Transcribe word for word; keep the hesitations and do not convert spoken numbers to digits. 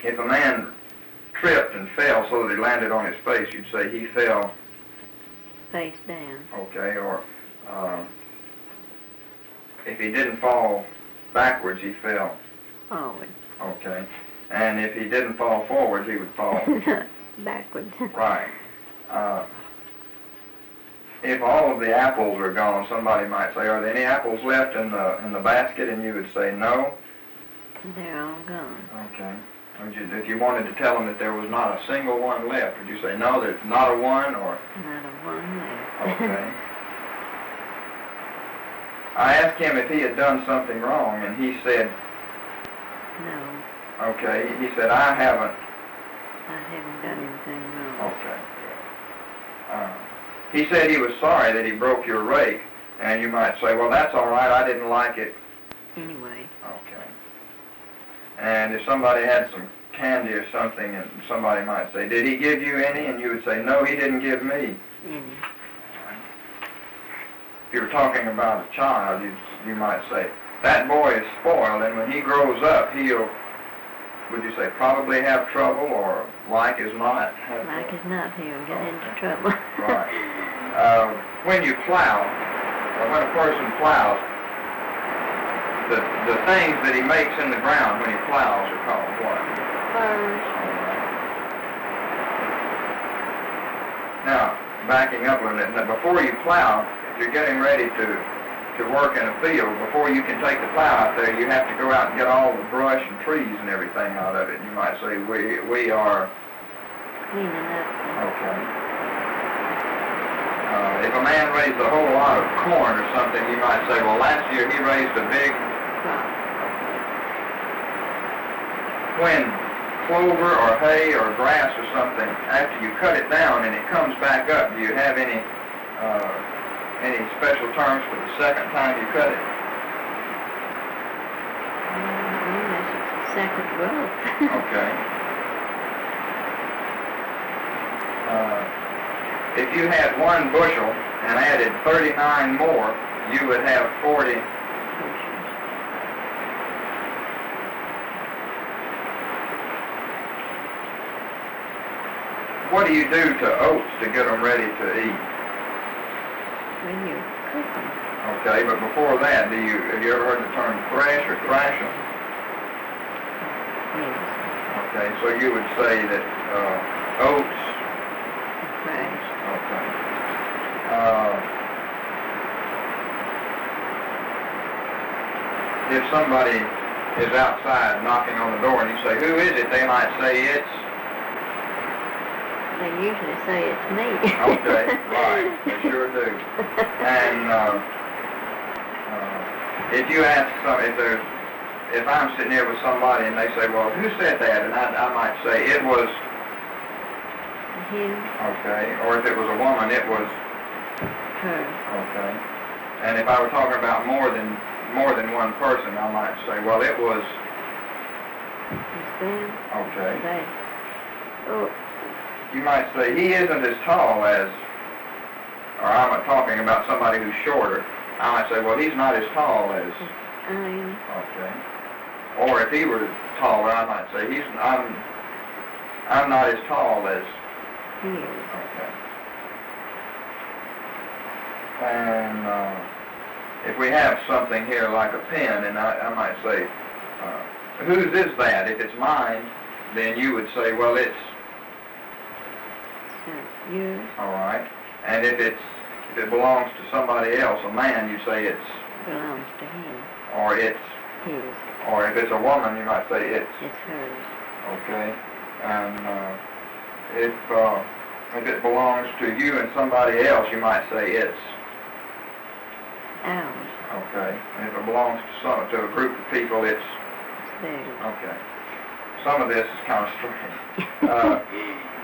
if a man tripped and fell so that he landed on his face, you'd say he fell face down. Okay, or uh, if he didn't fall backwards, he fell forward. Okay, and if he didn't fall forwards, he would fall backwards. Right. Uh, if all of the apples are gone, somebody might say, "Are there any apples left in the in the basket?" And you would say, "No." They're all gone. Okay. Would you, if you wanted to tell them that there was not a single one left, would you say, "No, there's not a one," or? Not a one left. Okay. I asked him if he had done something wrong, and he said, no. Okay. He said, "I haven't." I haven't done anything wrong. Okay. Uh, he said he was sorry that he broke your rake, and you might say, "Well, that's all right. I didn't like it." Anyway. Okay. And if somebody had some candy or something, and somebody might say, "Did he give you any?" And you would say, "No, he didn't give me any." If you were talking about a child, you you might say, "That boy is spoiled, and when he grows up, he'll," would you say, "probably have trouble," or "like as not"? Have like trouble? as not, he'll get Okay. into trouble. Right. Uh, when you plow, or when a person plows, the the things that he makes in the ground when he plows are called what? Furs. Now, backing up a minute, now before you plow, if you're getting ready to, to work in a field, before you can take the plow out there, you have to go out and get all the brush and trees and everything out of it. You might say, we we are... Cleaning up. Okay. Uh, if a man raised a whole lot of corn or something, you might say, well, last year he raised a big... crop. When clover or hay or grass or something, after you cut it down and it comes back up, do you have any uh, any special terms for the second time you cut it? Unless it's a second growth. Okay. Uh, if you had one bushel and added thirty-nine more, you would have forty. What do you do to oats to get them ready to eat? When you cook them. Okay, but before that, do you have you ever heard the term thresh or thrash them? Yes. Okay, so you would say that uh, oats. Thrash. Okay. Uh, if somebody is outside knocking on the door and you say, "Who is it?" they might say it's. They usually say it's me. Okay, right, they sure do. And uh, uh, if you ask some, if there's, if I'm sitting here with somebody and they say, "Well, who said that?" and I, I might say, "It was." Him. Okay, or if it was a woman, it was. Her. Okay. And if I were talking about more than more than one person, I might say, "Well, it was." It's them. Okay. They. Oh. You might say, "He isn't as tall as," or I'm talking about somebody who's shorter. I might say, "Well, he's not as tall as." I am. Okay. Or if he were taller, I might say, "He's I'm I'm not as tall as." He is. Okay. And uh, if we have something here like a pen, and I, I might say, uh, "Whose is that?" If it's mine, then you would say, "Well, it's." Yours. All right. And if it's if it belongs to somebody else, a man, you say it's. Belongs to him. Or it's. His. Or if it's a woman, you might say it's. It's hers. Okay. And uh, if uh, if it belongs to you and somebody else, you might say it's. Ours. Okay. And if it belongs to some to a group of people, it's. It's theirs. Okay. Some of this is kind of strange. Uh,